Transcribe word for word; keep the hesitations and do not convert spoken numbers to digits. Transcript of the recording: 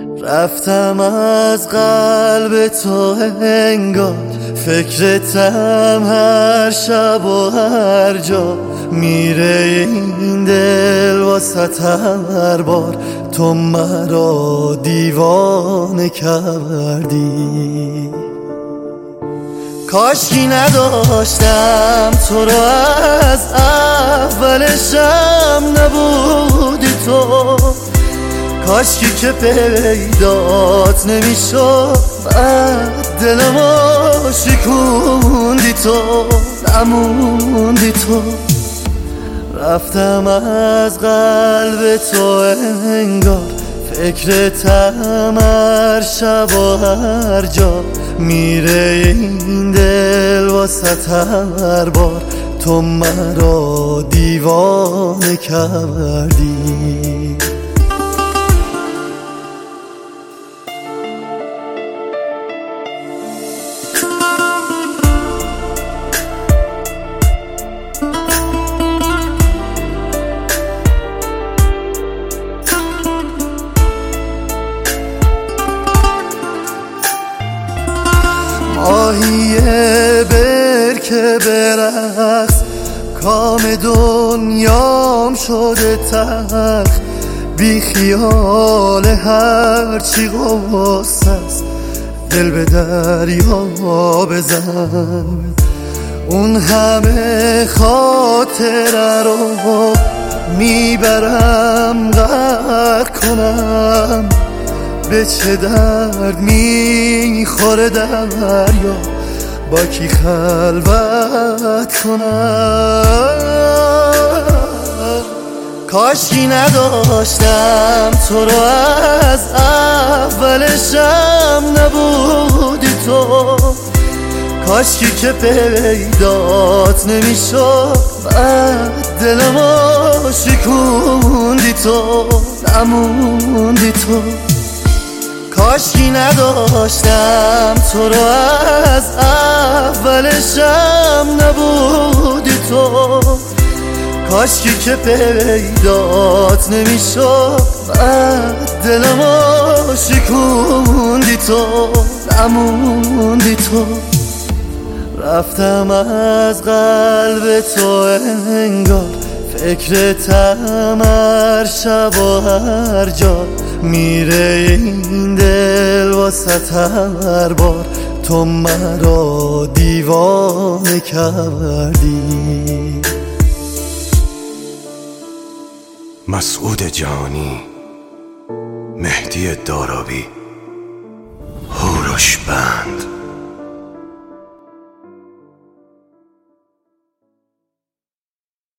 رفتم از قلب تو انگار، فکرتم هر شب و هر جا. میره این دل واسه هر بار، تو مرا دیوانه کردی. کاشکی نداشتم تو رو از اولشم نبودی تو، کاشکی که پیدات نمیشد بعد دلمو شکوندی تو، نموندی تو. رفتم از قلب تو انگار، فکرتم هر شب و هر جا. میره این دل واسه هر بار، تو مرا دیوانه کردی. ماهی برکه برقص، کام دنیام شده تلخ. بی خیال هرچی غصه است، دل به دریا بزن. اون همه خاطره رو میبرم غرق کنم. به چه درد میخوره دریا، با کی خلوت کنم. کاشکی نداشتم تو رو از اولشم نبودی تو، کاشکی که پیدات نمیشد بعد دلمو شکوندی تو، نموندی تو. کاشکی نداشتم تو رو از اولشم نبودی تو، کاشکی که پیدات نمیشد بعد دلمو شکوندی تو، نموندی تو. رفتم از قلب تو انگار، فکرتم هر شب و هر جا. میره این دل واسه هر بار، تو مرا دیوانه کردی. مسعود جهانی، مهدی دارابی، هوروش بند.